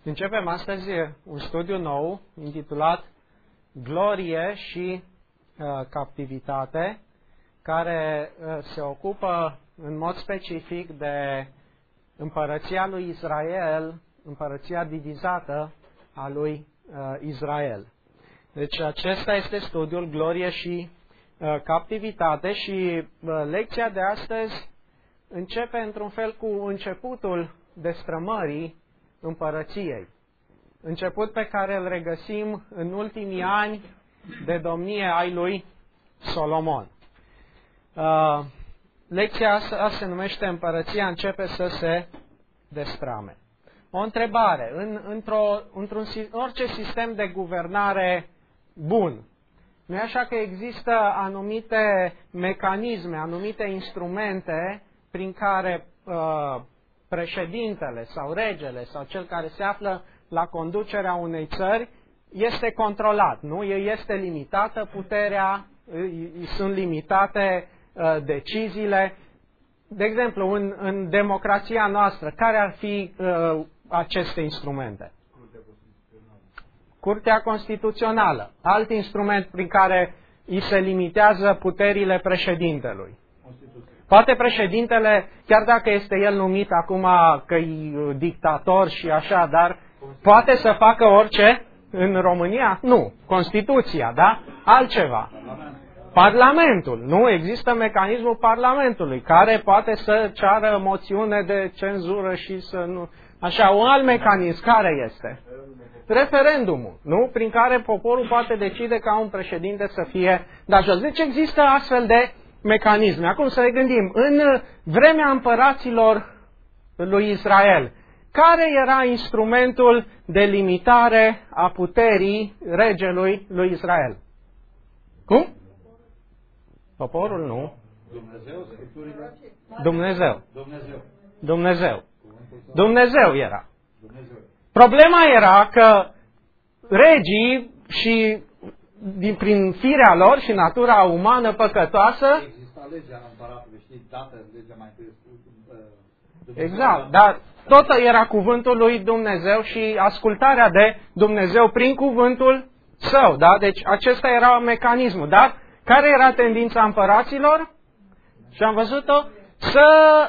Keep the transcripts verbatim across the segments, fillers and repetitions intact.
Începem astăzi un studiu nou intitulat Glorie și uh, captivitate, care uh, se ocupă în mod specific de împărăția lui Israel, împărăția divizată a lui uh, Israel. Deci acesta este studiul Glorie și uh, captivitate și uh, lecția de astăzi începe într-un fel cu începutul destrămării împărăției. Început pe care îl regăsim în ultimii ani de domnie ai lui Solomon. Uh, lecția asta se numește Împărăția începe să se destrame. O întrebare. În, într-o, într-un orice sistem de guvernare bun, nu e așa că există anumite mecanisme, anumite instrumente prin care uh, președintele sau regele sau cel care se află la conducerea unei țări este controlat, nu? Este limitată puterea, îi sunt limitate uh, deciziile. De exemplu, în, în democrația noastră, care ar fi uh, aceste instrumente? Curtea Constituțională. Alt instrument prin care îi se limitează puterile președintelui. Poate președintele, chiar dacă este el numit acum că e dictator și așa, dar poate să facă orice în România? Nu. Constituția, da? Altceva. Parlamentul. Nu? Există mecanismul Parlamentului, care poate să ceară moțiune de cenzură și să nu... Așa, un alt mecanism, care este? Referendumul, nu? Prin care poporul poate decide ca un președinte să fie dat jos. Deci există astfel de mecanisme. Acum să ne gândim, în vremea împăraților lui Israel, care era instrumentul de limitare a puterii regelui lui Israel? Cum? Poporul, nu. Dumnezeu, Scripturile. Dumnezeu. Dumnezeu. Dumnezeu. Dumnezeu era. Dumnezeu. Problema era că regii și din, prin firea lor și natura umană păcătoasă... Exista legea împăratului, știi, dată legea mai întâi. Exact, dar tot era cuvântul lui Dumnezeu și ascultarea de Dumnezeu prin cuvântul său, da? Deci acesta era mecanismul, dar care era tendința împăraților? Și am văzut-o să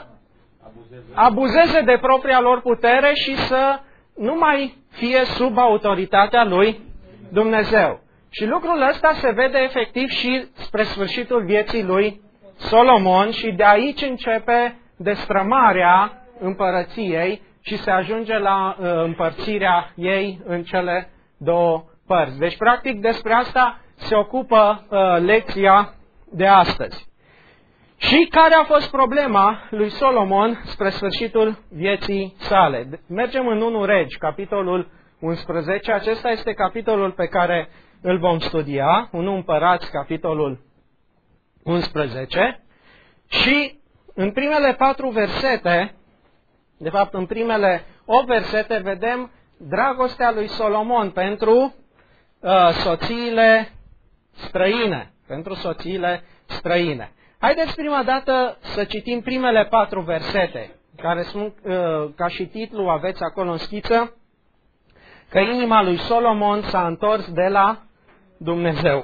abuzeze de propria lor putere și să nu mai fie sub autoritatea lui Dumnezeu. Și lucrul ăsta se vede efectiv și spre sfârșitul vieții lui Solomon și de aici începe destrămarea împărăției și se ajunge la uh, împărțirea ei în cele două părți. Deci, practic, despre asta se ocupă uh, lecția de astăzi. Și care a fost problema lui Solomon spre sfârșitul vieții sale? Mergem în întâi Regi, capitolul unsprezece. Acesta este capitolul pe care îl vom studia. întâi Împărați, capitolul unsprezece. Și în primele patru versete, de fapt în primele opt versete, vedem dragostea lui Solomon pentru uh, soțiile străine. Pentru soțiile străine. Haideți prima dată să citim primele patru versete, care sunt, uh, ca și titlu, aveți acolo în schiță, că inima lui Solomon s-a întors de la Dumnezeu.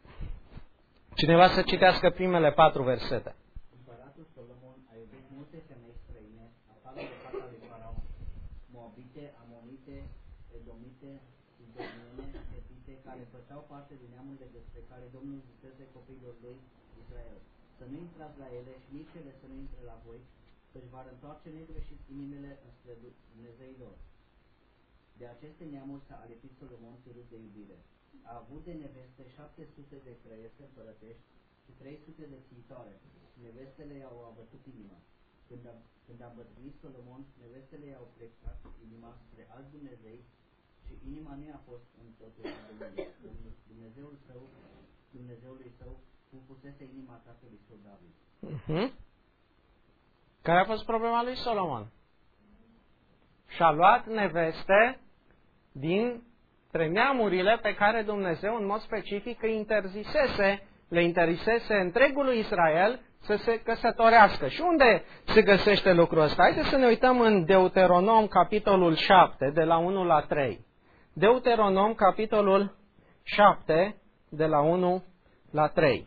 Cineva să citească primele patru versete. Împăratul Solomon a iubit multe femei străine, afară de fata lui Faraon, moabite, amonite, edomite, sidoniene, etite, care făceau parte din neamurile despre care Domnul zisese copiilor lui Israel. Să nu intrați la ele și nici ele să nu intre la voi, căci va întoarce negreșit inimile înspre Dumnezeilor. De aceste neamuri s-a alipit Solomon țărut de iubire. A avut de neveste șapte sute de creiese împărătești și trei sute de țitoare. Nevestele i-au abătut inima. Când a, când a îmbătrânit Solomon, nevestele i-au plecat inima spre alți Dumnezei și inima nu i-a fost în totul a Domnului. Dumnezeul său, Dumnezeului său, cum pusese inima tatălui său David. Uh-huh. Care a fost problema lui Solomon? Și-a luat neveste din neamurile pe care Dumnezeu în mod specific îi interzisese, le interzisese întregului Israel să se căsătorească. Și unde se găsește lucrul ăsta? Haideți să ne uităm în Deuteronom, capitolul șapte, de la unu la trei. Deuteronom, capitolul șapte, de la unu la trei.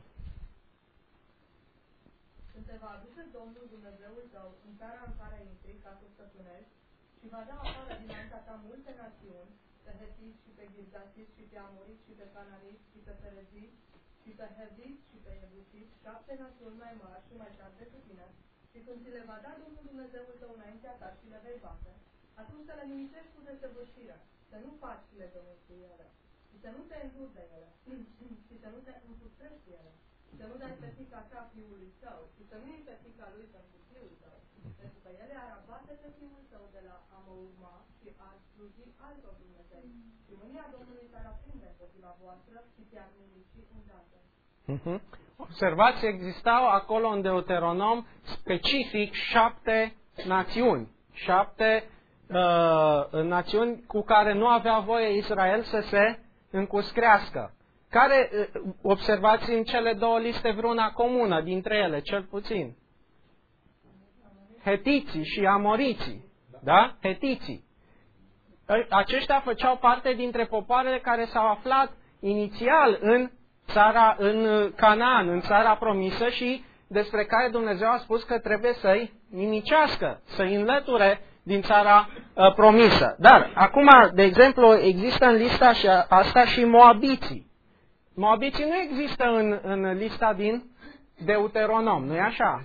Când te va aduce Domnul Dumnezeul tău în țara în care intri ca să stăpânești și va da afară dinaintea ta multe națiuni, pe hetiți și pe ghirgasiți și pe amoriți și pe cananiți și pe pereziți și pe heviți și pe ebusiți, șapte națiuni mai mari și mai tari decât tine, și când ți le va da Domnul Dumnezeul tău înaintea ta și le vei bate, atunci să le nimicești cu desăvârșire, să nu faci legământ cu ele, și să nu te înduri de ele, și să nu te înfrustrești cu ele, și să nu dai pe fiica ta fiului tău, și să nu iei pe fiica lui pentru fiul tău, pentru că ele ar abate pe fiul tău de la a mă urma și ar sluji altor Dumnezei. Și mânia Domnului s-ar aprinde împotriva voastră și te-ar nimici îndată. Uh-huh. Observați, existau acolo în Deuteronom specific șapte națiuni, șapte uh, națiuni cu care nu avea voie Israel să se încuscrească. Care, uh, observați în cele două liste vreuna comună dintre ele, cel puțin. Hetiții și amoriții. Da? Hetiții. Aceștia făceau parte dintre popoarele care s-au aflat inițial în țara, în Canaan, în țara promisă și despre care Dumnezeu a spus că trebuie să-i nimicească, să-i înlăture din țara uh, promisă. Dar, acum, de exemplu, există în lista și asta și moabiții. Moabiții nu există în, în lista din Deuteronom, nu-i așa?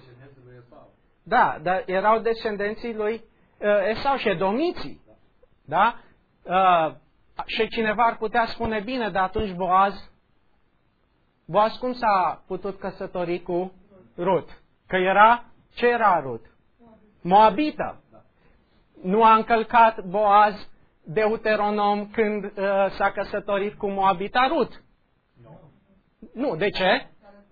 Da, dar erau descendenții lui uh, Esau și edomiții. Da? Uh, și cineva ar putea spune, bine, dar atunci Boaz, Boaz cum s-a putut căsători cu Rut? Că era, ce era Rut? Moabită. Nu a încălcat Boaz Deuteronom când uh, s-a căsătorit cu Moabita Rut? Nu. Nu, de ce?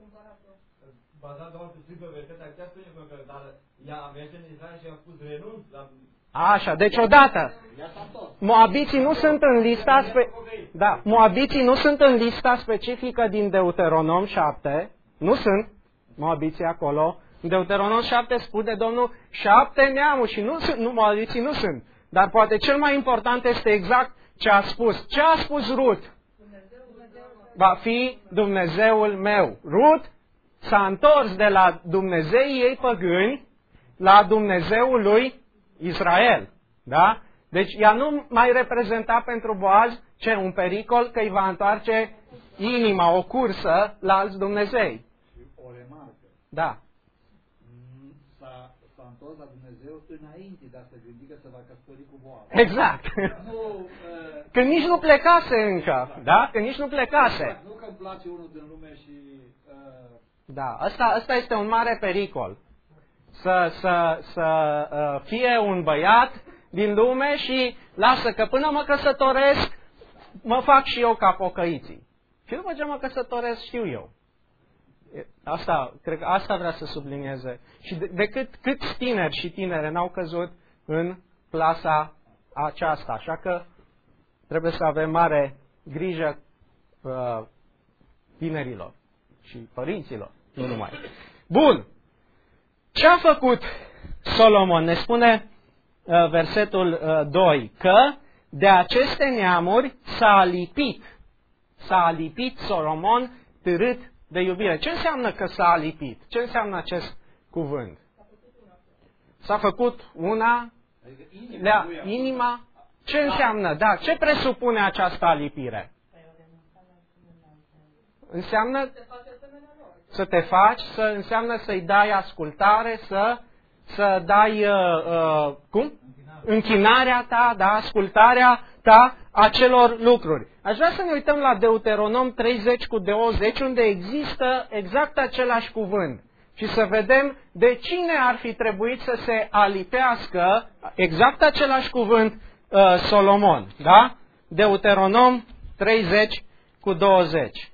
Bazat doar pe strictă versetea aceea spune că dar ea a mers în Israel și a spus renunț la... Așa, deci odată, moabiții nu sunt în lista spe... da, moabiții nu sunt în lista specifică din Deuteronom șapte, nu sunt moabiții acolo. În Deuteronom șapte spune Domnul șapte neamuri și nu sunt, nu, moabiții nu sunt. Dar poate cel mai important este exact ce a spus. Ce a spus Rut? Va fi Dumnezeul meu. Rut s-a întors de la Dumnezeii ei păgâni la Dumnezeul lui Israel. Da? Deci ea nu mai reprezenta pentru Boaz ce un pericol că îi va întoarce inima, o cursă la alți Dumnezei. Și o remarcă. Da. S-a, s-a întors la Dumnezeu înainte de a se gândi că se va căsători cu Boaz. Exact. Nu, uh, Când nici nu plecase încă. Da? Când nici nu plecase. Nu că îmi place unul din lume și... Uh, Da, asta, asta este un mare pericol. Să, să, să uh, fie un băiat din lume și lasă că până mă căsătoresc, mă fac și eu ca pocăiții. Și după ce mă căsătoresc, știu eu. Asta, cred că asta vrea să sublinieze. Și de, de cât, câți tineri și tinere n-au căzut în clasa aceasta. Așa că trebuie să avem mare grijă uh, tinerilor și părinților, nu numai. Bun. Ce a făcut Solomon? Ne spune uh, versetul uh, doi, că de aceste neamuri s-a lipit. S-a alipit Solomon târât de iubire. Ce înseamnă că s-a alipit? Ce înseamnă acest cuvânt? S-a făcut una, adică inima, lea, inima. Ce înseamnă? Da, ce presupune această alipire? Înseamnă să te faci, să înseamnă să-i dai ascultare, să, să dai, uh, uh, cum? Închinarea ta, da, ascultarea ta acelor lucruri. Aș vrea să ne uităm la Deuteronom treizeci cu douăzeci, unde există exact același cuvânt. Și să vedem de cine ar fi trebuit să se alipească exact același cuvânt uh, Solomon. Da? Deuteronom treizeci cu douăzeci.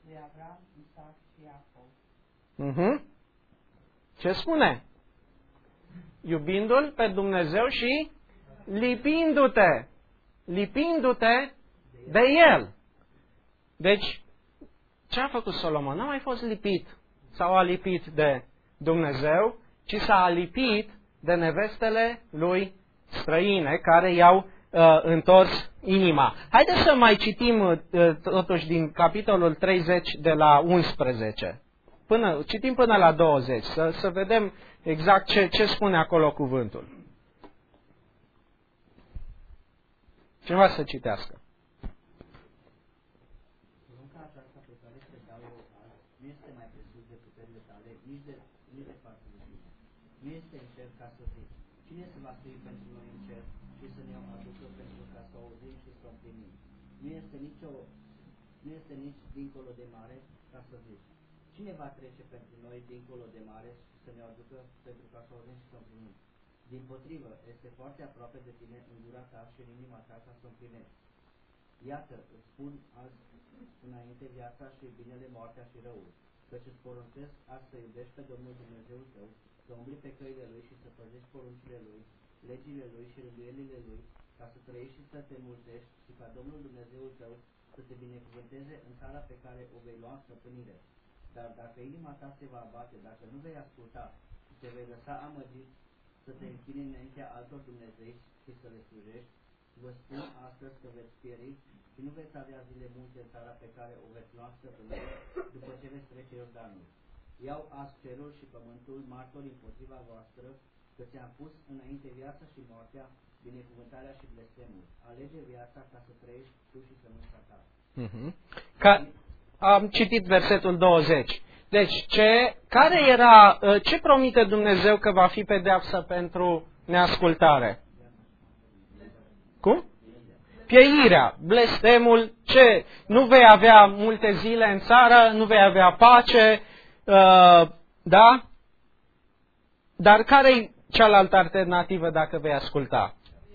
lui Avram, Isaac și Iacov. Uh-huh. Ce spune? Iubindu-L pe Dumnezeu și lipindu-te. Lipindu-te de El. Deci, ce a făcut Solomon? N-a mai fost lipit sau a lipit de Dumnezeu, ci s-a alipit de nevestele lui străine care i-au uh, întors inima. Haideți să mai citim uh, totuși din capitolul treizeci de la unsprezece. Până, citim până la douăzeci, să, să vedem exact ce, ce spune acolo cuvântul. Cineva să citească. Porunca aceasta pe care te dau eu azi nu este mai presus de puterile tale, nici de, nici de față de tine. Nu este în cer ca să zici, cine se va stui pentru noi în cer și să ne aducă pentru ca să o auzim și să o primim. Nu este nicio, nu este nici dincolo de mare ca să zici, cine va trece pentru noi dincolo de mare și să ne aducă pentru ca să o auzim și să o primim. Dimpotrivă, este foarte aproape de tine în gura ta și în inima ta ca să o primești. Iată, îți spun azi înainte viața și binele, moartea și răul, căci îți poruncesc azi să iubești pe Domnul Dumnezeul tău, să umbli pe căile Lui și să păzești poruncile Lui, legile Lui și rânduielile Lui, ca să trăiești și să te mulțești și ca Domnul Dumnezeul tău să te binecuvânteze în țara pe care o vei lua în stăpânire. Dar dacă inima ta se va abate, dacă nu vei asculta și te vei lăsa amăgit să te închini înaintea altor Dumnezei și să le slujești, vă spun astăzi că veți pieri și nu veți avea zile multe în țara pe care o veți lua în stăpânire după ce veți trece Iordanul. Iau azi cerul și pământul martori împotriva voastră, că ți-am pus înainte viața și moartea, binecuvântarea și blestemul. Alege viața ca să trăiești tu și să nu sata. Uh-huh. Ca, am citit versetul douăzeci. Deci, ce, care era, ce promite Dumnezeu că va fi pedeapsă pentru neascultare? Cum? Pieirea, blestemul, ce? Nu vei avea multe zile în țară, nu vei avea pace, uh, da? Dar care-i cealaltă alternativă dacă vei asculta?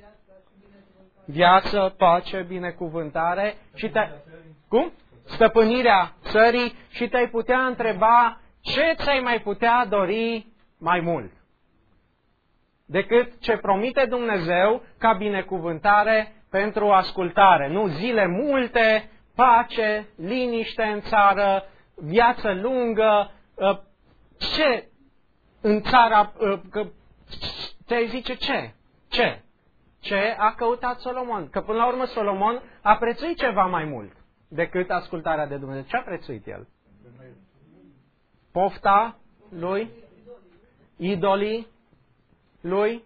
Viață, pace, binecuvântare și te... Cum? Stăpânirea țării și te-ai putea întreba ce ți-ai mai putea dori mai mult decât ce promite Dumnezeu ca binecuvântare pentru ascultare. Nu, zile multe, pace, liniște în țară, viață lungă. Ce în țara, te zice ce? Ce? Ce a căutat Solomon? Că până la urmă Solomon a prețuit ceva mai mult decât ascultarea de Dumnezeu. Ce a prețuit el? Pofta lui? Idolii lui?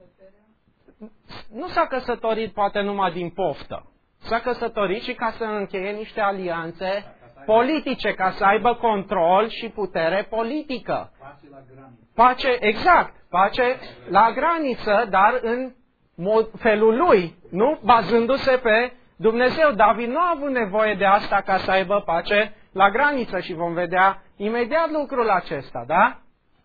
Nu s-a căsătorit poate numai din poftă. S-a căsătorit și ca să încheie niște alianțe politice, ca să aibă control și putere politică. Pace, exact, pace la graniță, dar în mod, felul lui, nu bazându-se pe Dumnezeu. David nu a avut nevoie de asta ca să aibă pace la graniță și vom vedea imediat lucrul acesta, da?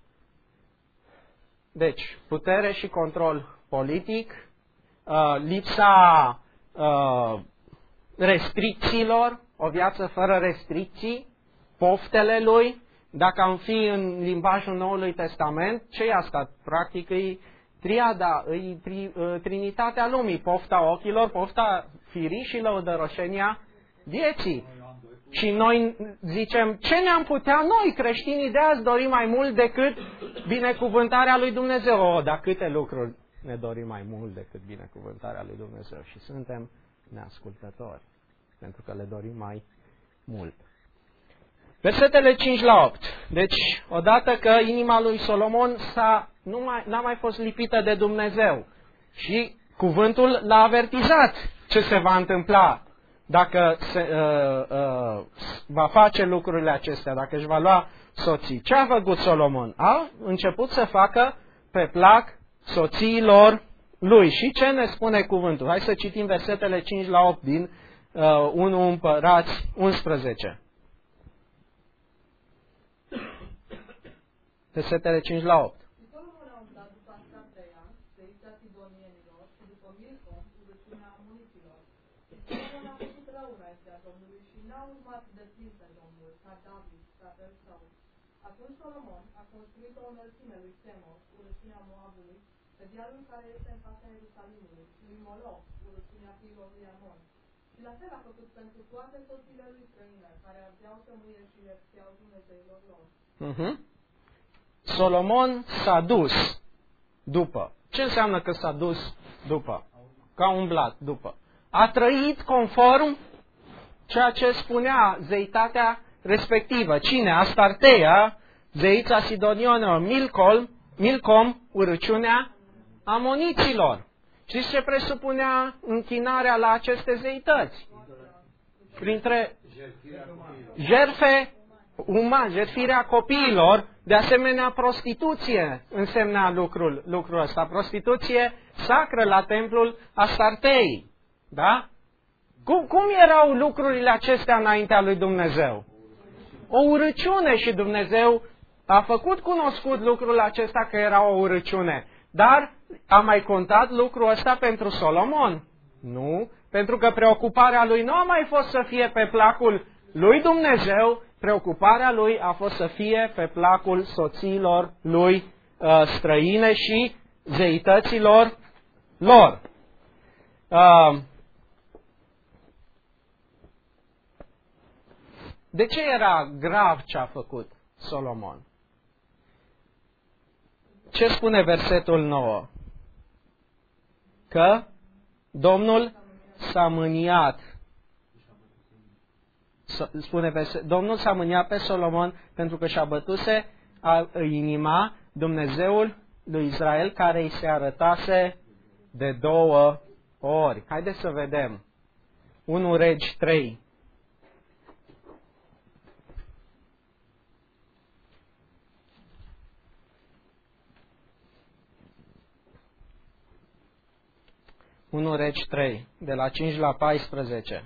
Deci, putere și control politic, uh, lipsa uh, restricțiilor, o viață fără restricții, poftele lui. Dacă am fi în limbajul Noului Testament, ce e asta? Practic e triada, e tri, uh, trinitatea lumii, pofta ochilor, pofta firii și lăudăroșenia vieții. Și noi zicem, ce ne-am putea noi, creștinii de azi, dori mai mult decât binecuvântarea lui Dumnezeu? O, dar câte lucruri ne dorim mai mult decât binecuvântarea lui Dumnezeu și suntem neascultători, pentru că le dorim mai mult. Versetele cinci la opt. Deci, odată că inima lui Solomon s-a, nu mai, n-a mai fost lipită de Dumnezeu și cuvântul l-a avertizat ce se va întâmpla dacă se, uh, uh, va face lucrurile acestea, dacă își va lua soții. Ce a făcut Solomon? A început să facă pe plac soțiilor lui. Și ce ne spune cuvântul? Hai să citim versetele cinci la opt din uh, unu Împărați unsprezece. Versetele cinci la opt. Solomon a umblat după Ascatreia, zeița sidonienilor și după Milcom, urăciunea amoniților. Solomon a făcut rău înaintea Domnului și n-a urmat de plin pe Domnul, ca David, tatăl său. Atunci Solomon a construit o înălțime lui Chemos, urăciunea Moabului, pe dealul care este în fața Ierusalimului, lui Moloch, urăciunea fiilor lui Amon. Și la fel a făcut pentru toate soțiile lui străine, care ardeau tămâie și ierteau Dumnezeilor lor. Uh-huh. Solomon s-a dus după. Ce înseamnă că s-a dus după? Că a umblat după. A trăit conform ceea ce spunea zeitatea respectivă. Cine? Astarteia, zeița Sidonionilor, Milcom, Milcom, urăciunea amoniților. Știți ce presupunea închinarea la aceste zeități? Printre jertfe umane, jertfirea copiilor, de asemenea prostituție însemna lucrul, lucrul ăsta. Prostituție sacră la templul Astartei. Da? Cum, cum erau lucrurile acestea înaintea lui Dumnezeu? O urăciune, și Dumnezeu a făcut cunoscut lucrul acesta că era o urăciune. Dar a mai contat lucrul ăsta pentru Solomon? Nu, pentru că preocuparea lui nu a mai fost să fie pe placul lui Dumnezeu, preocuparea lui a fost să fie pe placul soțiilor lui uh, străine și zeităților lor. Uh, de ce era grav ce a făcut Solomon? Ce spune versetul nouă? Că Domnul s-a mâniat. Spune verset, Domnul s-a mâniat pe Solomon pentru că și-a bătuse inima Dumnezeul lui Israel, care îi se arătase de două ori. Haideți să vedem. unu Regi trei. unu Regi trei, de la cinci la paisprezece.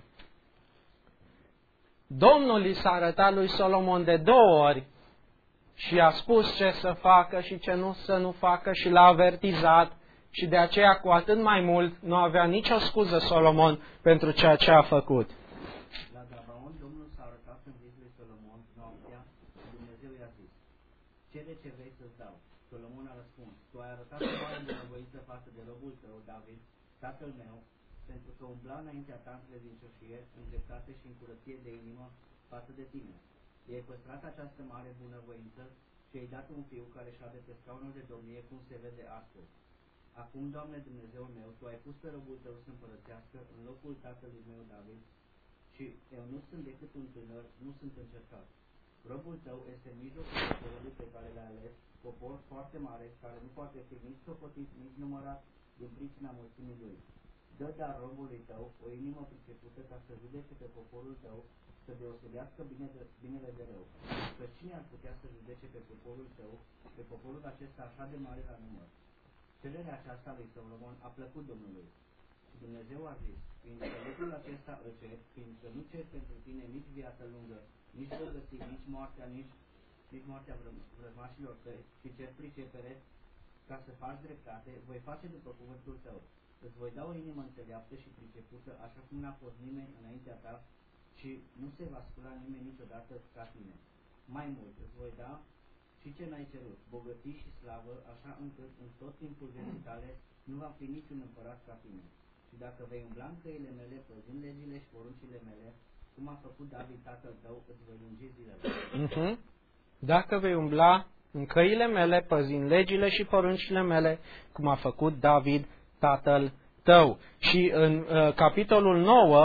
Domnul i s-a arătat lui Solomon de două ori și a spus ce să facă și ce nu să nu facă și l-a avertizat, și de aceea cu atât mai mult nu avea nicio scuză Solomon pentru ceea ce a făcut. La Gabaon, Domnul s-a arătat în vis lui Solomon noaptea și Dumnezeu i-a zis: cere ce vrei să-ți dau. Solomon a răspuns: tu ai arătat o mare bunăvoință față de robul tău, David, tatăl meu, pentru că umbla înaintea ta în credincioșie, în dreptate și în curăție de inimă față de tine. I-ai păstrat această mare bunăvoință și ai dat un fiu care șade pe scaunul de domnie, cum se vede astăzi. Acum, Doamne Dumnezeul meu, tu ai pus pe robul tău să împărățească în locul tatălui meu David, și eu nu sunt decât un tânăr, nu sunt încercat. Robul tău este în mijlocul poporului pe care l-ai ales, popor foarte mare, care nu poate fi nici socotit, nici numărat, din pricina mulțimii lui. Dă dar robului tău o inimă pricepută ca să judece pe poporul tău, să deosebească bine de, binele de rău. Că cine ar putea să judece pe poporul tău, pe poporul acesta așa de mare la număr? Cererea aceasta lui Solomon a plăcut Domnului. Și Dumnezeu a zis: fiindcă lucrul acesta îl cer, fiindcă nu cer pentru tine nici viață lungă, nici bogății, nici moartea, nici, nici moartea vrăjmașilor tăi, ci cer pricepere ca să faci dreptate, voi face după cuvântul tău. Îți voi da o inimă înțeleaptă și pricepută, așa cum n-a fost nimeni înaintea ta, și nu se va scula nimeni niciodată ca tine. Mai mult, îți voi da și ce n-ai cerut, bogății și slavă, așa încât în tot timpul vieții tale nu va fi niciun împărat ca tine. Și dacă vei umbla în căile mele, păzind legile și poruncile mele, cum a făcut David tatăl tău, îți voi lungi zilele. Uh-huh. Dacă vei umbla în căile mele, păzind legile și poruncile mele, cum a făcut David tatăl tău. Și în uh, capitolul nouă,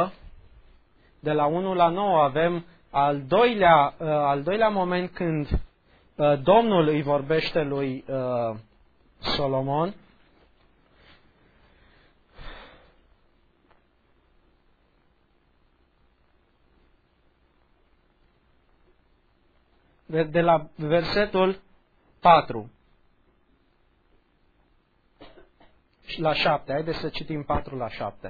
de la unu la nouă, avem al doilea, uh, al doilea moment când uh, Domnul îi vorbește lui uh, Solomon. De, de la versetul patru și la șapte. Haideți să citim patru la șapte.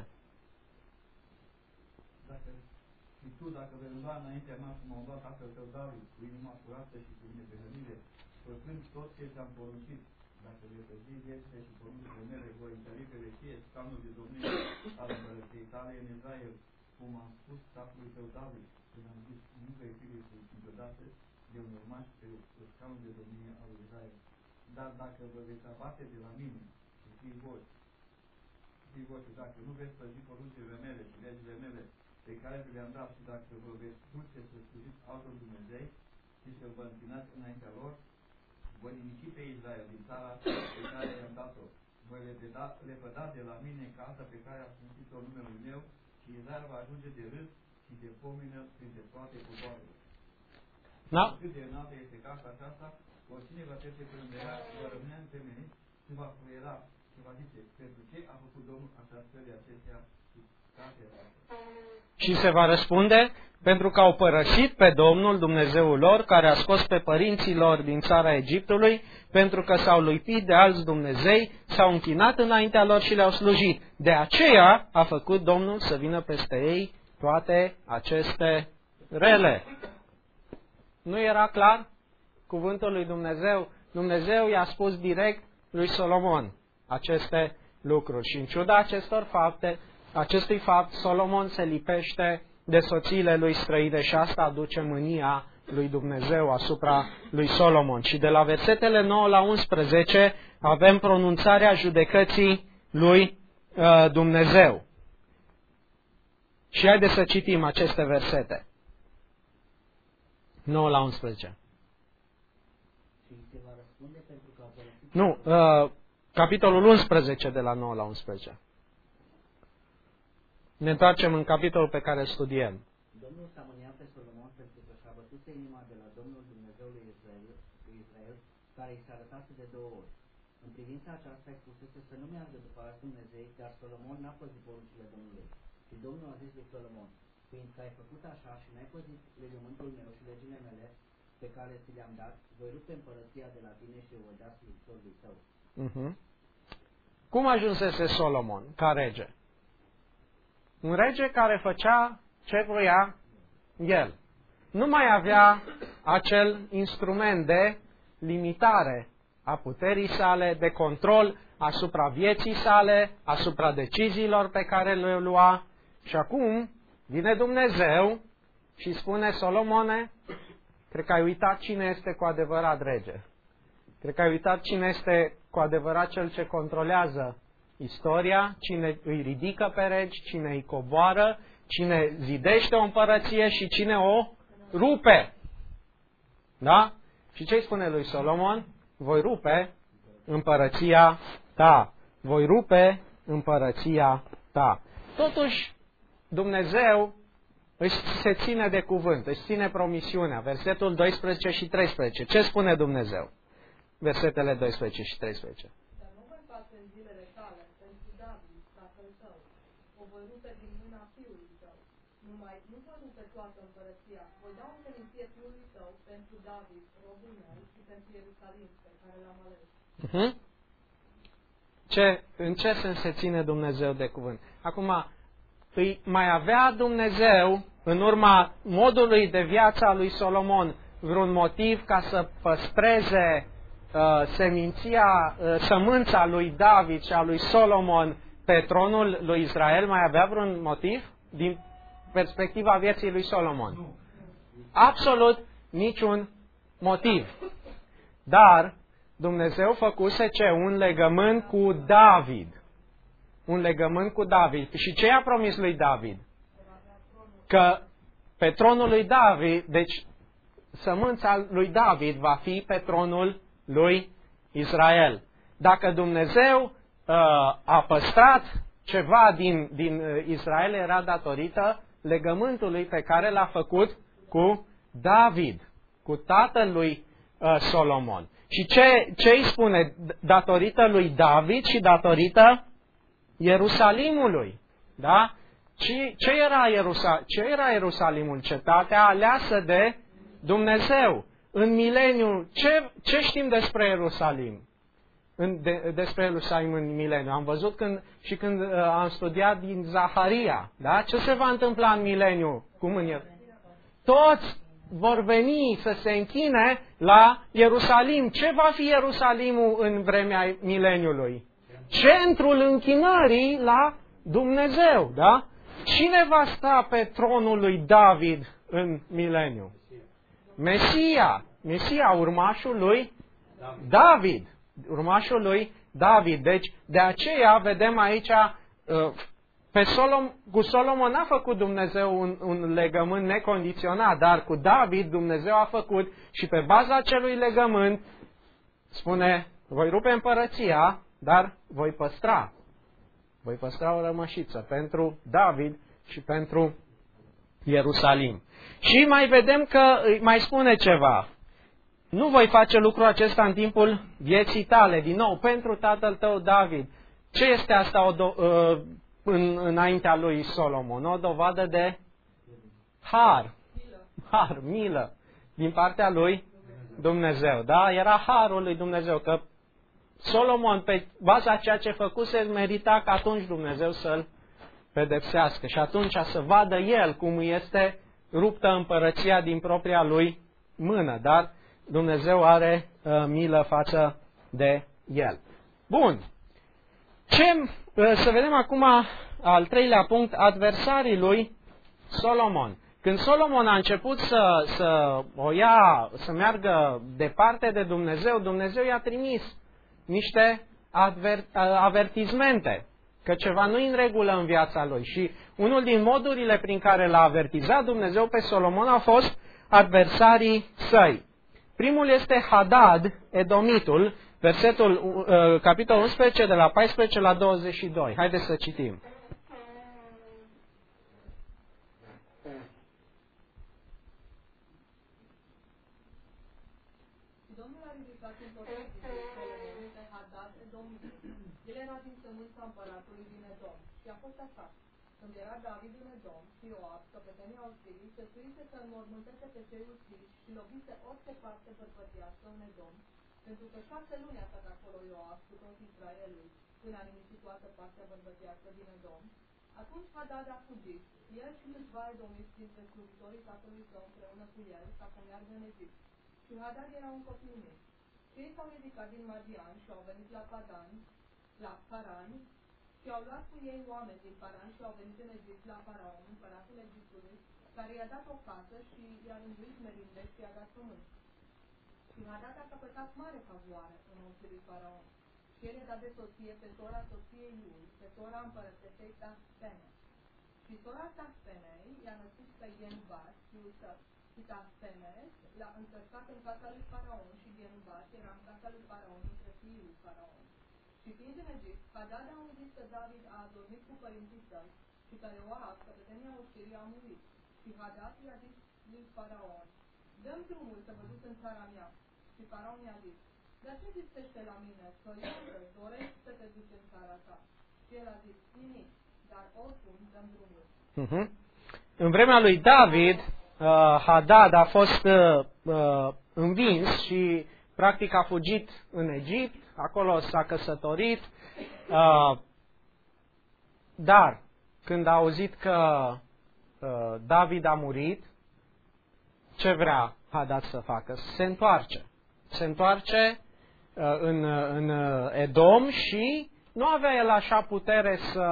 Dacă, și tu, dacă vei umbla înaintea mea cum a umblat tatăl tău David, cu inima curată și cu neprihănire, făcând tot ce ți-am poruncit, Dacă vei păzi viețile și poruncile mele, voi întări pe vecie scaunul de domnie al împărăției tale în Israel, cum am spus tatălui tău David, când am zis, nu vei fi niciodată de un urmaș pe scaunul de domnie al lui Israel. Dar dacă vă veți abate de la mine și fii voi, fii voi, dacă nu veți păzi poruncile mele și legile mele pe care vi le-am dat și dacă vă veți duce să slujiți altor Dumnezei și să vă închinați înaintea lor, voi nimici pe Israel din țara pe care i-am dat-o. Voi le da, le vă da de la mine casa pe care a sfințit-o numele meu și Israel va ajunge de râs și de pomină printre toate popoarele. Da? Cât de înaltă este casa aceasta, oricine va trece prin ea, va rămâne întemenit și va fluiera și va zice, pentru ce a făcut Domnul așa stările acestea și casele acestea? Și se va răspunde, pentru că au părăsit pe Domnul Dumnezeul lor, care a scos pe părinții lor din țara Egiptului, pentru că s-au luipit de alți Dumnezei, s-au închinat înaintea lor și le-au slujit. De aceea a făcut Domnul să vină peste ei toate aceste rele. Nu era clar cuvântul lui Dumnezeu? Dumnezeu i-a spus direct lui Solomon aceste lucruri. Și în ciuda acestor fapte, acestui fapt, Solomon se lipește de soțiile lui străine și asta aduce mânia lui Dumnezeu asupra lui Solomon. Și de la versetele nouă la unsprezece avem pronunțarea judecății lui uh, Dumnezeu. Și haideți să citim aceste versete. nouă la unsprezece. Nu, uh, capitolul unsprezece de la nouă la unsprezece. Ne întoarcem în capitolul pe care îl studiem. Domnul s-a mâniat pe Solomon pentru că și-a bătut inima de la Domnul Dumnezeului Israel, Israel, care i s-a arătat de două ori. În privința aceasta îi spusese să nu meargă după alți Dumnezei, dar Solomon n-a păzit poruncile Domnului. Și Domnul a zis lui Solomon, fiindcă ai făcut așa și n-ai păzit legământul meu și legile mele pe care ți le-am dat, voi rupe împărăția de la tine și o voi da slujitorului tău. Uh-huh. Cum ajunsese Solomon ca rege? Un rege care făcea ce voia el. Nu mai avea acel instrument de limitare a puterii sale, de control asupra vieții sale, asupra deciziilor pe care le lua. Și acum vine Dumnezeu și spune, Solomone, cred că ai uitat cine este cu adevărat rege. Cred că ai uitat cine este cu adevărat cel ce controlează istoria, cine îi ridică pe regi, cine îi coboară, cine zidește o împărăție și cine o rupe. Da? Și ce îi spune lui Solomon? Voi rupe împărăția ta. Voi rupe împărăția ta. Totuși, Dumnezeu își se ține de cuvânt, își ține promisiunea. Versetul doisprezece și treisprezece. Ce spune Dumnezeu? Versetele doisprezece și treisprezece. Dar nu voi face în zilele tale pentru David, tatăl tău. O voi rupe din mâna fiului tău. Numai nu voi rupe toată împărăția. Voi da o seminție fiului tău pentru David, robul meu, și pentru Ierusalim, pe care l-am ales. Uh-huh. Ce, în ce sens se ține Dumnezeu de cuvânt? Acum, îi mai avea Dumnezeu, în urma modului de viață a lui Solomon, vreun motiv ca să păstreze uh, seminția, uh, sămânța lui David și a lui Solomon pe tronul lui Israel? Mai avea vreun motiv din perspectiva vieții lui Solomon? Absolut niciun motiv. Dar Dumnezeu făcuse ce? Un legământ cu David. Un legământ cu David. Și ce i-a promis lui David? Că pe tronul lui David, deci sămânța lui David va fi pe tronul lui Israel. Dacă Dumnezeu uh, a păstrat ceva din, din Israel, era datorită legământului pe care l-a făcut cu David, cu tatăl lui uh, Solomon. Și ce, ce îi spune? Datorită lui David și datorită Ierusalimului. Da? Ce, ce, era Ierusa, ce era Ierusalimul? Cetatea aleasă de Dumnezeu. În mileniu, ce, ce știm despre Ierusalim? În, de, despre Ierusalim în mileniu. Am văzut când, și când uh, am studiat din Zaharia. Da? Ce se va întâmpla în mileniu? Cum în el? Toți vor veni să se închine la Ierusalim. Ce va fi Ierusalimul în vremea mileniului? Centrul închinării la Dumnezeu, da? Cine va sta pe tronul lui David în mileniu? Mesia. Mesia, urmașul lui David. Urmașul lui David. Deci, de aceea vedem aici, pe Solom, cu Solomon n-a făcut Dumnezeu un, un legământ necondiționat, dar cu David Dumnezeu a făcut și pe baza acelui legământ spune, voi rupe împărăția, dar voi păstra. Voi păstra o rămășiță pentru David și pentru Ierusalim. Și mai vedem că mai spune ceva. Nu voi face lucrul acesta în timpul vieții tale, din nou, pentru tatăl tău David. Ce este asta o do- în, înaintea lui Solomon? O dovadă de har. Har, milă, din partea lui Dumnezeu. Da? Era harul lui Dumnezeu, că Solomon, pe baza ceea ce făcuse, merita ca atunci Dumnezeu să-l pedepsească și atunci să vadă el cum este ruptă împărăția din propria lui mână, dar Dumnezeu are uh, milă față de el. Bun. Ce, uh, să vedem acum al treilea punct, adversarii lui Solomon. Când Solomon a început să, să o ia, să meargă departe de Dumnezeu, Dumnezeu i-a trimis niște adver, avertizmente, că ceva nu e în regulă în viața lui. Și unul din modurile prin care l-a avertizat Dumnezeu pe Solomon a fost adversarii săi. Primul este Hadad, Edomitul, versetul, uh, capitolul unsprezece, de la paisprezece la douăzeci și doi. Haideți să citim. Domnul a ridicat împotriva lui Solomon pe Hadad, Edomitul. El era din sămânța împăratului din Edom și a fost așa. Când era David în Edom și Ioab, căpetenia oștirii, se suise să înmormânteze pe cei uciși și lovise orice parte bărbătească în Edom, pentru că șase luni a stat acolo Ioab cu tot Israelul, până a nimicit toată partea bărbătească din Edom. Atunci Hadad a fugit, el și câțiva edomiți dintre slujitorii tatălui său împreună cu el, ca să meargă în Egipt. Și Hadad era un copil mic. Și ei s-au ridicat din Madian și au venit la Padan, la Paran, și au luat cu ei oameni din Paran și au venit în Egipt la Faraon, împăratul Egiptului, care i-a dat o casă și i-a rânduit merinde și i-a dat pământ. Și Hadad a căpătat mare favoare în ochii lui Faraon. Și el i-a dat de soție pe sora soției lui, pe sora împărătesei Taspene. Și sora Taspenei i-a născut pe Genbat, fiul său. Și Taspene l-a încărcat în casa lui Faraon și Genbat era în casa lui Faraon între fiii lui Faraon. Și fiind în Egipt, Hadad a auzit că David a adormit cu părinții săi și că Ioab, căpetenia oștirii, a murit. Și Hadad i-a zis lui Faraon, dă-mi drumul să mă duc în țara mea. Și Faraon i-a zis, dar ce zicește la mine, că eu doresc să te duci în țara ta? Și el a zis, nimic, dar oricum dă-mi drumul. Uh-huh. În vremea lui David, uh, Hadad a fost uh, uh, învins și practic a fugit în Egipt, acolo s-a căsătorit, uh, dar când a auzit că uh, David a murit, ce vrea Hadad să facă? Se întoarce. Se întoarce uh, în, în Edom și nu avea el așa putere să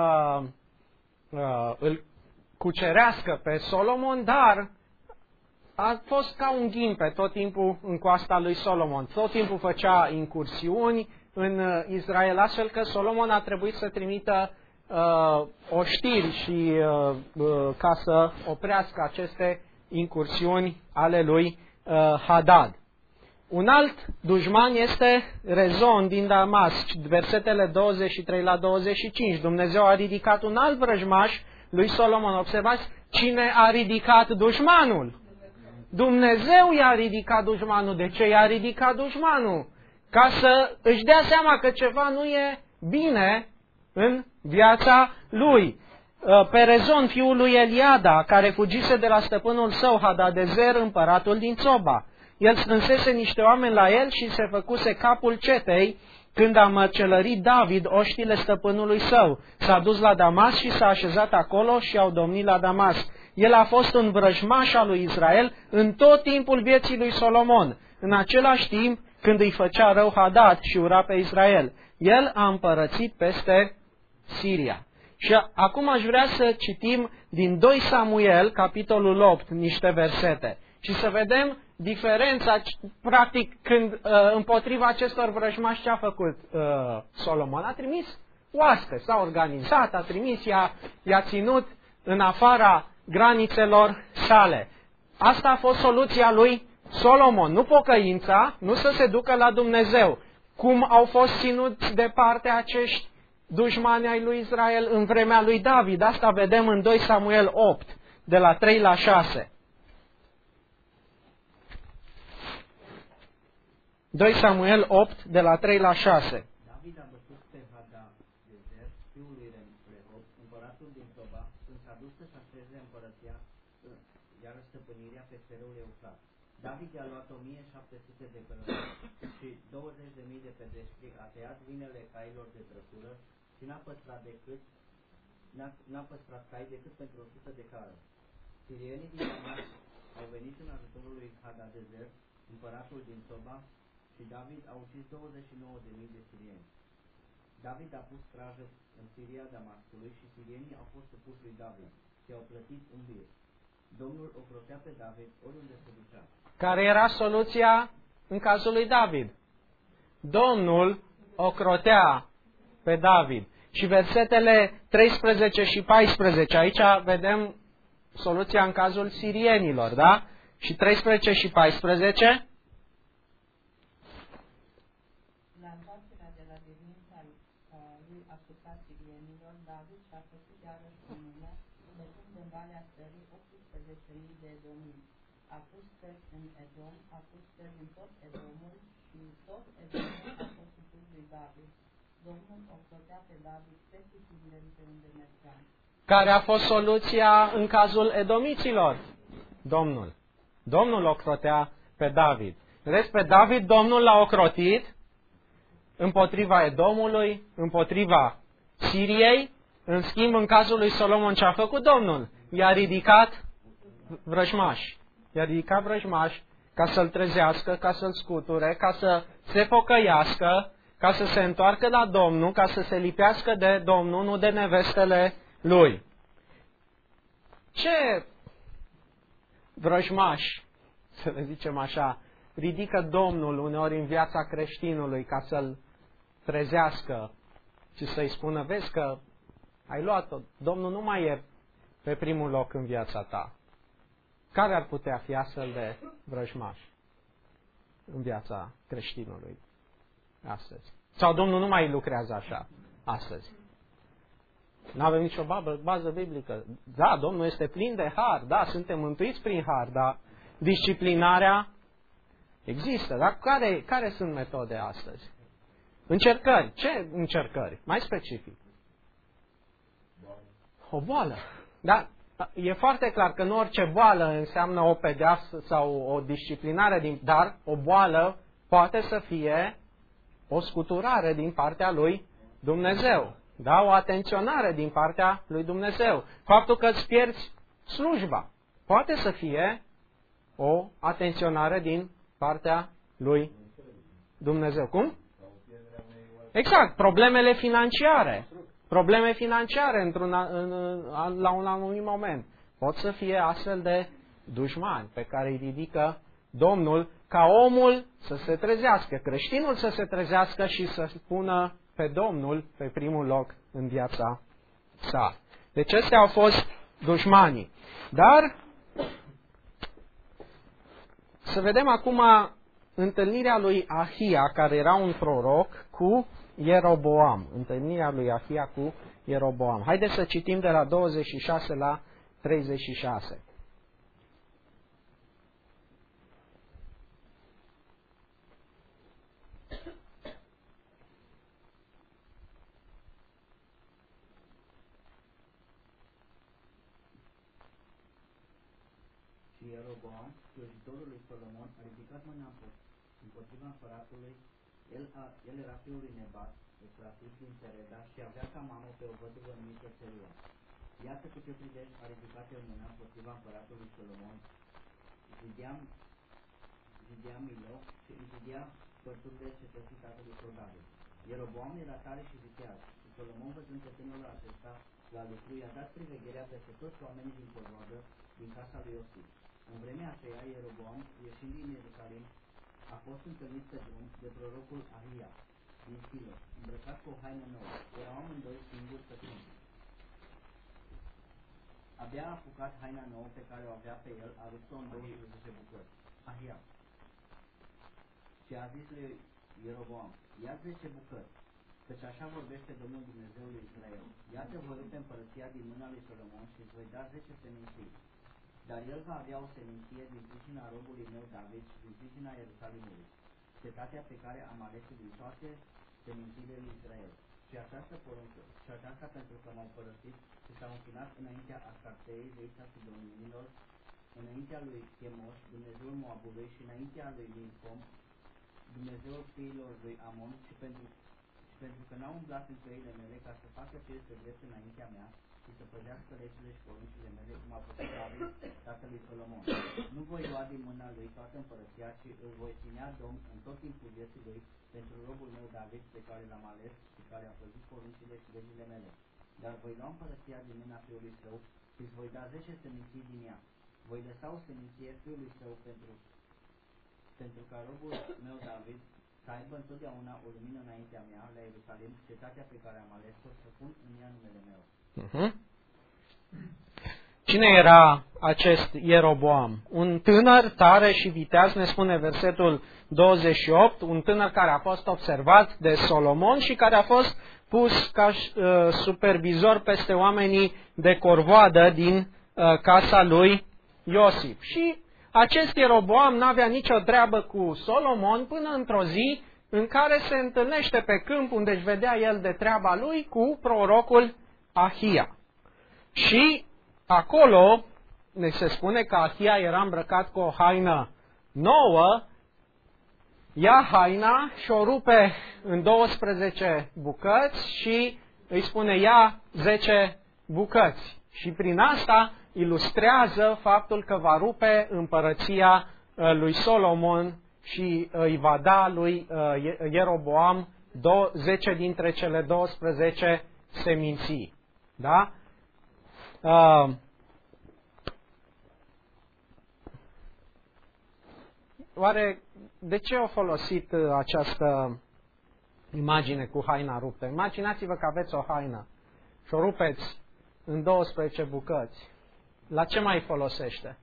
uh, îl cucerească pe Solomon, dar a fost ca un ghimpe tot timpul în coasta lui Solomon. Tot timpul făcea incursiuni în Israel, astfel că Solomon a trebuit să trimită uh, oștiri și uh, uh, ca să oprească aceste incursiuni ale lui uh, Hadad. Un alt dușman este Rezon din Damasc, versetele douăzeci și trei la douăzeci și cinci. Dumnezeu a ridicat un alt vrăjmaș lui Solomon. Observați cine a ridicat dușmanul. Dumnezeu i-a ridicat dușmanul. De ce i-a ridicat dușmanul? Ca să își dea seama că ceva nu e bine în viața lui. Pe Rezon, fiul lui Eliada, care fugise de la stăpânul său, Hadadezer, împăratul din Țoba. El strânsese niște oameni la el și se făcuse capul cetei când a mărcelărit David oștile stăpânului său. S-a dus la Damas și s-a așezat acolo și au domnit la Damas. el a fost un vrăjmaș al lui Israel în tot timpul vieții lui Solomon. În același timp, când îi făcea rău Hadad și ura pe Israel, el a împărățit peste Siria. Și acum aș vrea să citim din doi Samuel, capitolul opt, niște versete și să vedem diferența, practic, când împotriva acestor vrăjmași ce a făcut uh, Solomon. A trimis oaspe, s-a organizat, a trimis, i-a, i-a ținut în afara granițelor sale. Asta a fost soluția lui Solomon, nu pocăința, nu să se ducă la Dumnezeu. Cum au fost ținuți departe acești dușmani ai lui Israel în vremea lui David. Asta vedem în doi Samuel opt, de la trei la șase. doi Samuel opt, de la trei la șase. David a bătut pe Hadadezer, fiul lui Rehob, împăratul din Soba, când s-a dus să-și așeze împărăția, iar stăpânirea pe țărul Eufrat. David i-a luat o mie șapte sute de călători și douăzeci de mii de pedeștri, a tăiat vinele cailor de trăsură și n-a păstrat decât n-a, n-a păstrat cai decât pentru o sută de cară. Sirienii din Damas au venit în ajutorul lui Hadadezer, împăratul din Soba, și David a ucis douăzeci și nouă de mii de sirieni. David a pus strajă în Siria Damascului și sirienii au fost supuși lui David și au plătit un bir. Domnul ocrotea pe David oriunde se ducea. Care era soluția în cazul lui David? Domnul ocrotea pe David. Și versetele treisprezece și paisprezece, aici vedem soluția în cazul sirienilor, da? Și treisprezece și paisprezece... David și-a făcut iarăși minune, mergând în Valea Țării optsprezece mii de edomii. A pus țări în Edom, a pus țări în tot Edomul și tot Edomul a fost supus lui David. Domnul ocrotea pe David peste Sirieni pe unde mergea. Care a fost soluția în cazul edomiților? Domnul. Domnul ocrotea pe David. Vedeți, pe David Domnul l-a ocrotit împotriva Edomului, împotriva Siriei. În schimb, în cazul lui Solomon, ce a făcut Domnul? I-a ridicat vrăjmași. I-a ridicat vrăjmași ca să-l trezească, ca să-l scuture, ca să se pocăiască, ca să se întoarcă la Domnul, ca să se lipească de Domnul, nu de nevestele lui. Ce vrăjmași, să le zicem așa, ridică Domnul uneori în viața creștinului ca să-l trezească și să-i spună, vezi că ai luat-o, Domnul nu mai e pe primul loc în viața ta. Care ar putea fi astfel de vrăjmași în viața creștinului astăzi? Sau Domnul nu mai lucrează așa astăzi? Nu avem nicio babă, bază biblică. Da, Domnul este plin de har, da, suntem mântuiți prin har, dar disciplinarea există. Dar care, care sunt metode astăzi? Încercări. Ce încercări? Mai specific. O boală. Dar e foarte clar că nu orice boală înseamnă o pedeapsă sau o disciplinare, din, dar o boală poate să fie o scuturare din partea lui Dumnezeu. Da? O atenționare din partea lui Dumnezeu. Faptul că îți pierzi slujba poate să fie o atenționare din partea lui Dumnezeu. Cum? Exact, problemele financiare. Probleme financiare într-un, în, la un anumit moment. Pot să fie astfel de dușmani pe care îi ridică Domnul ca omul să se trezească, creștinul să se trezească și să pună pe Domnul pe primul loc în viața sa. Deci acestea au fost dușmanii. Dar să vedem acum întâlnirea lui Ahia, care era un proroc, cu Ieroboam. Întâlnirea lui Ahia cu Ieroboam. Haideți să citim de la douăzeci și șase la treizeci și șase. Și Ieroboam, slujitorul lui Solomon, a ridicat mâna împotriva împăratului. El, a, el era fiul lui Nebat, efratit din Tereda, și avea ca mamă pe o văduvă numită Țeruia. Iată cu ce prilej a ridicat el mâna împotriva împăratului Solomon, zidea, zidea Milo și zidea părturile cetății tatălui său David. Ieroboam era tare și viteaz, și Solomon, văzând că tânărul acesta la lucru, i-a dat privegherea peste toți oamenii din corvoadă din casa lui Iosif. În vremea aceea, Ieroboam, ieșind din Ierusalim, a fost întâlnit pe drum de prorocul Ahia din Silo, îmbrăcat cu o haină nouă. Erau amândoi singuri pe câmp. Abia a apucat haina nouă pe care o avea pe el, a rupt-o în douăsprezece bucăți. Ahia. Și a zis lui Ieroboam, ia zece bucăți, căci așa vorbește Domnul Dumnezeul lui Israel. Iată voi rupe împărăția din mâna lui Solomon și îți voi da zece seminții. Dar el va avea o seminție din pricina robului meu David și din pricina Ierusalimului, cetatea pe care am ales din toate semințiile lui Israel. Și această poruncă, și aceasta pentru că m-au părăsit și s-au închinat înaintea Astartei, zeița Sidonienilor, înaintea lui Chemoș, Dumnezeul Moabului, și înaintea lui Milcom, Dumnezeul fiilor lui Amon, și pentru, și pentru că n-au umblat în căile mele ca să facă ce este drept înaintea mea și să păzească legile și poruncile mele, cum a făcut David, tatălui Solomon. Nu voi lua din mâna lui toată împărăția, ci îl voi ținea domn în tot timpul vieții lui pentru robul meu David, pe care l-am ales și care a păzit poruncile și legile mele. Dar voi lua împărăția din mâna fiului său și îți voi da zece seminții din ea. Voi lăsa o seminție fiului său pentru, pentru ca robul meu David să aibă întotdeauna o lumină înaintea mea la Ierusalim, cetatea pe care am ales-o, să pun în ea numele meu. Uh-huh. Cine era acest Ieroboam? Un tânăr tare și viteaz, ne spune versetul douăzeci și opt, un tânăr care a fost observat de Solomon și care a fost pus ca uh, supervizor peste oamenii de corvoadă din uh, casa lui Iosif. Și acest Ieroboam n-avea nicio treabă cu Solomon până într-o zi în care se întâlnește pe câmp, unde își vedea el de treaba lui, cu prorocul Ahia. Și acolo ne se spune că Ahia era îmbrăcat cu o haină nouă, ia haina și o rupe în douăsprezece bucăți și îi spune ia zece bucăți. Și prin asta ilustrează faptul că va rupe împărăția lui Solomon și îi va da lui Ieroboam zece dintre cele douăsprezece seminții. Da? Uh, oare de ce au folosit această imagine cu haina ruptă? Imaginați-vă că aveți o haină și o rupeți în douăsprezece bucăți. La ce mai folosește?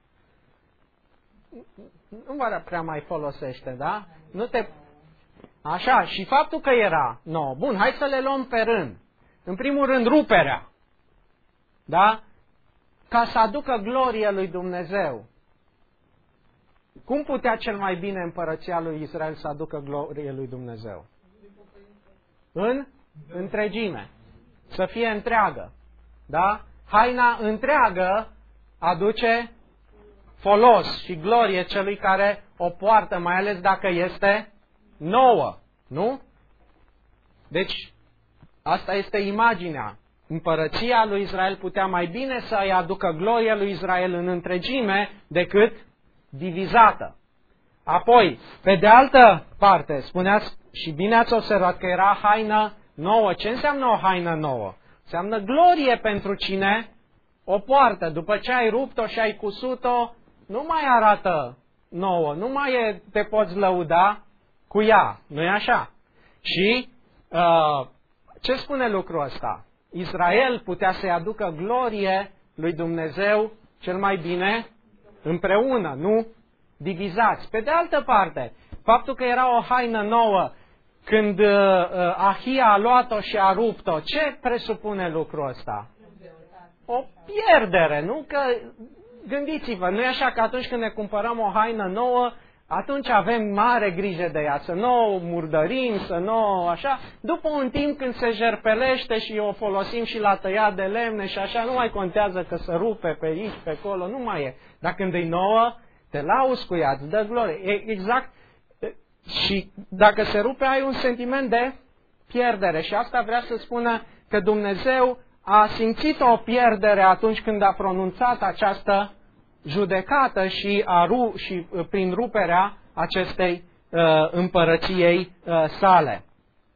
Nu prea mai folosește, da? Nu te... Așa, și faptul că era nouă. Bun, hai să le luăm pe rând. În primul rând, ruperea. Da? Ca să aducă glorie lui Dumnezeu. Cum putea cel mai bine împărăția lui Israel să aducă glorie lui Dumnezeu? În întregime. Să fie întreagă. Da? Haina întreagă aduce folos și glorie celui care o poartă, mai ales dacă este nouă. Nu? Deci, asta este imaginea. Împărăția lui Israel putea mai bine să îi aducă gloria lui Israel în întregime decât divizată. Apoi, pe de altă parte, spuneați și bine ați observat că era haină nouă. Ce înseamnă o haină nouă? Înseamnă glorie pentru cine o poartă. După ce ai rupt-o și ai cusut-o, nu mai arată nouă, nu mai e, te poți lăuda cu ea. Nu-i așa? Și uh, ce spune lucrul ăsta? Israel putea să-i aducă glorie lui Dumnezeu cel mai bine împreună, nu divizați. Pe de altă parte, faptul că era o haină nouă, când uh, Ahia a luat-o și a rupt-o, ce presupune lucrul ăsta? O pierdere, nu? Că gândiți-vă, nu e așa că atunci când ne cumpărăm o haină nouă, atunci avem mare grijă de ea, să nu o murdărim, să nu așa. După un timp când se jerpelește și o folosim și la tăiat de lemne și așa, nu mai contează că se rupe pe aici, pe acolo, nu mai e. Dar când e nouă, te lauzi cu ea, îți dă glorie. E exact. Și dacă se rupe, ai un sentiment de pierdere. Și asta vrea să spună că Dumnezeu a simțit o pierdere atunci când a pronunțat această judecată și, a ru- și prin ruperea acestei uh, împărăției uh, sale.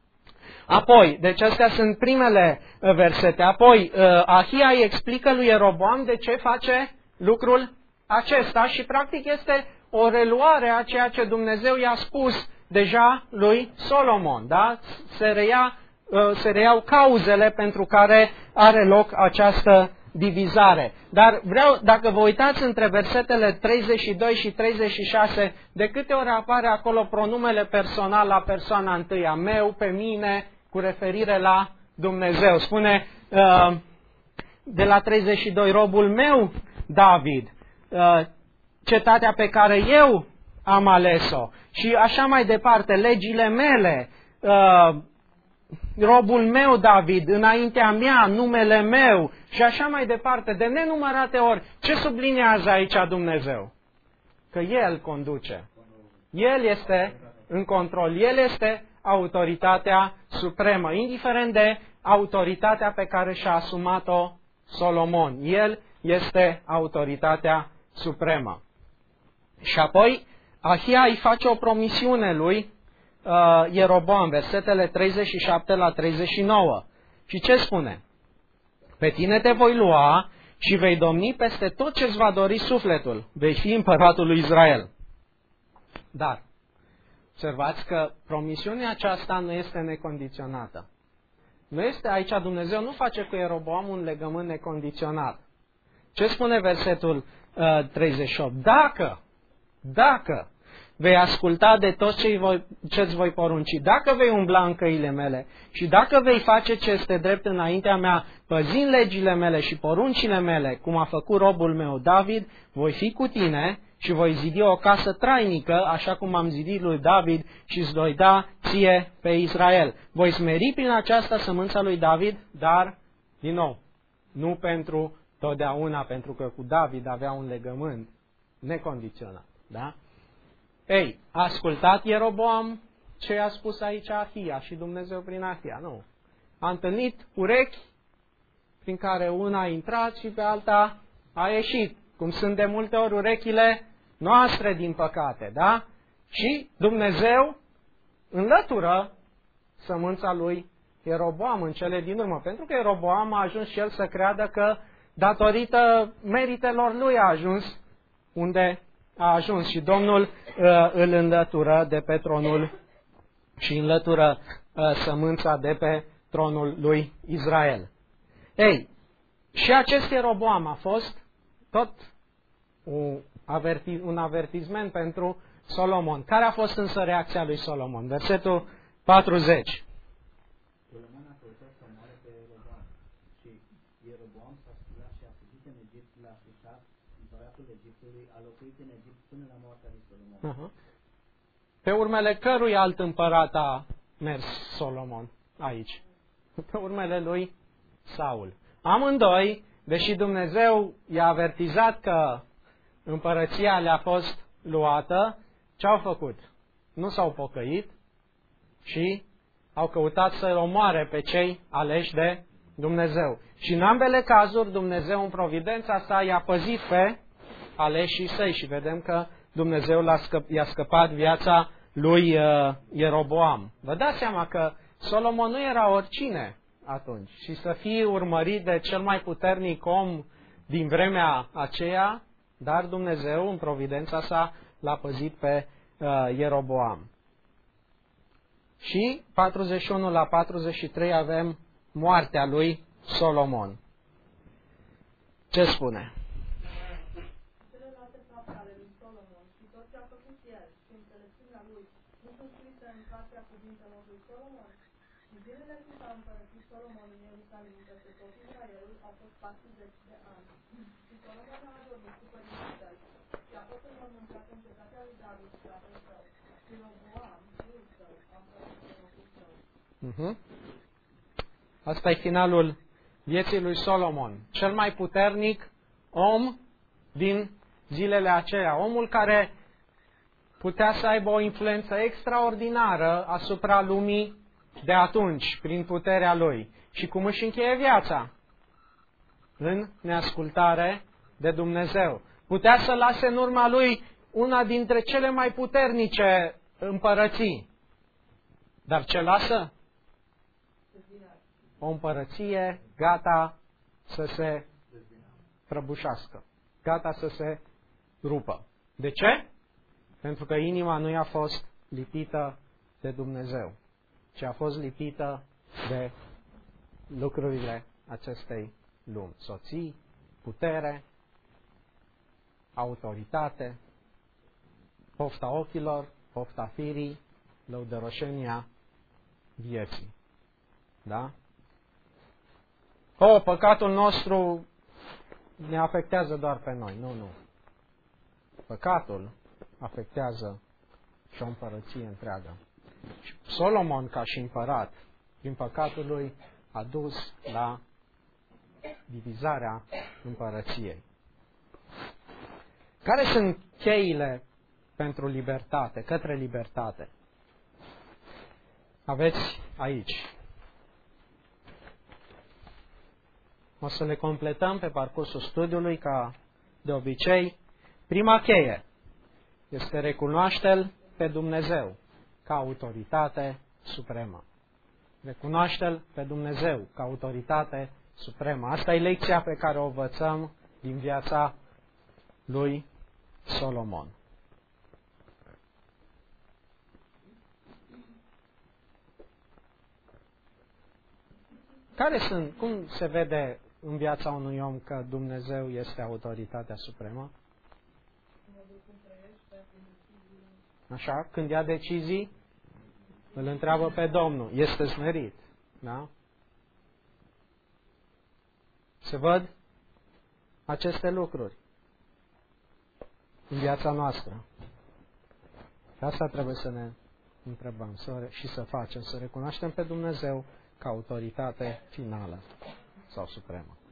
Apoi, deci astea sunt primele uh, versete. Apoi, uh, Ahia îi explică lui Ieroboam de ce face lucrul acesta și practic este o reluare a ceea ce Dumnezeu i-a spus deja lui Solomon. Da? Se, reia, uh, se reiau cauzele pentru care are loc această divizare. Dar vreau, dacă vă uitați între versetele treizeci și doi și treizeci și șase, de câte ori apare acolo pronumele personal la persoana întâia, meu, pe mine, cu referire la Dumnezeu. Spune uh, de la treizeci și doi, robul meu, David, uh, cetatea pe care eu am ales-o. Și așa mai departe, legile mele, uh, robul meu David, înaintea mea, numele meu și așa mai departe, de nenumărate ori. Ce sublinează aici Dumnezeu? Că El conduce. El este în control. El este autoritatea supremă, indiferent de autoritatea pe care și-a asumat-o Solomon. El este autoritatea supremă. Și apoi Ahia îi face o promisiune lui Uh, Ieroboam, versetele treizeci și șapte la treizeci și nouă. Și ce spune? Pe tine te voi lua și vei domni peste tot ce-ți va dori sufletul. Vei fi împăratul lui Israel. Dar, observați că promisiunea aceasta nu este necondiționată. Nu este aici, Dumnezeu nu face cu Ieroboam un legământ necondiționat. Ce spune versetul uh, treizeci și opt? Dacă, dacă vei asculta de tot ce îți voi porunci, dacă vei umbla în căile mele și dacă vei face ce este drept înaintea mea, păzind legile mele și poruncile mele, cum a făcut robul meu David, voi fi cu tine și voi zidi o casă trainică, așa cum am zidit lui David și îți voi da ție pe Israel. Voi smeri prin aceasta sămânța lui David, dar, din nou, nu pentru totdeauna, pentru că cu David avea un legământ necondiționat. Da? Ei, a ascultat Ieroboam ce a spus aici Ahia și Dumnezeu prin Ahia? Nu. A întâlnit urechi prin care una a intrat și pe alta a ieșit. Cum sunt de multe ori urechile noastre, din păcate, da? Și Dumnezeu înlătură sămânța lui Ieroboam în cele din urmă. Pentru că Ieroboam a ajuns și el să creadă că datorită meritelor lui a ajuns unde a ajuns și Domnul uh, îl înlătură de pe tronul și înlătură uh, sămânța de pe tronul lui Israel. Ei, și acest Ieroboam a fost tot un, averti, un avertisment pentru Solomon. Care a fost însă reacția lui Solomon? Versetul patruzeci. Solomon a căutat să moare pe Ieroboam și Ieroboam s-a sculat și a fugit în Egipt la Șișat, împăratul Egiptului, a locuit în Egipt până la moartea lui Solomon. Uh-huh. Pe urmele cărui alt împărat a mers Solomon aici? Pe urmele lui Saul. Amândoi, deși Dumnezeu i-a avertizat că împărăția le-a fost luată, ce au făcut? Nu s-au pocăit și au căutat să omoare pe cei aleși de Dumnezeu. Și în ambele cazuri, Dumnezeu în providența sa i-a păzit pe aleșii săi și vedem că Dumnezeu l-a scăp- i-a scăpat viața lui uh, Ieroboam. Vă dați seama că Solomon nu era oricine atunci și să fie urmărit de cel mai puternic om din vremea aceea, dar Dumnezeu în providența sa l-a păzit pe uh, Ieroboam. Și patruzeci și unu la patruzeci și trei avem moartea lui Solomon. Ce spune? Celelalte fapte ale lui Solomon și tot ce a făcut el și înțelepciunea lui nu sunt scrise în cartea cuvintelor lui Solomon? Și zilele cât a împărățit Solomon în Ierusalim peste tot Israelul au fost patruzeci de ani. Și Solomon a adormit cu părinții săi și a fost înmormântat în cetatea lui David și tatăl său. Și Roboam, fiul său, a împărățit în locul său. Uh-huh. Asta e finalul vieții lui Solomon. Cel mai puternic om din zilele acelea. Omul care putea să aibă o influență extraordinară asupra lumii de atunci, prin puterea lui. Și cum își încheie viața? în neascultare de Dumnezeu. Putea să lase în urma lui una dintre cele mai puternice împărății. Dar ce lasă? O împărăție gata să se prăbușească, gata să se rupă. De ce? Pentru că inima nu i-a fost lipită de Dumnezeu, ci a fost lipită de lucrurile acestei lumi. Soții, putere, autoritate, pofta ochilor, pofta firii, lăudăroșenia vieții. Da? O, păcatul nostru ne afectează doar pe noi. Nu, nu. Păcatul afectează și o împărăție întreagă. Și Solomon, ca și împărat, prin păcatul lui, a dus la divizarea împărăției. Care sunt cheile pentru libertate, către libertate? Aveți aici. O să le completăm pe parcursul studiului, ca de obicei. Prima cheie este recunoaște-L pe Dumnezeu ca autoritate supremă. Recunoaște-L pe Dumnezeu ca autoritate supremă. Asta e lecția pe care o învățăm din viața lui Solomon. Care sunt, cum se vede în viața unui om că Dumnezeu este autoritatea supremă? Așa, când ia decizii, îl întreabă pe Domnul. Este smerit. Da? Se văd aceste lucruri în viața noastră. Și asta trebuie să ne întrebăm să, și să facem, să recunoaștem pe Dumnezeu ca autoritate finală sau supremă.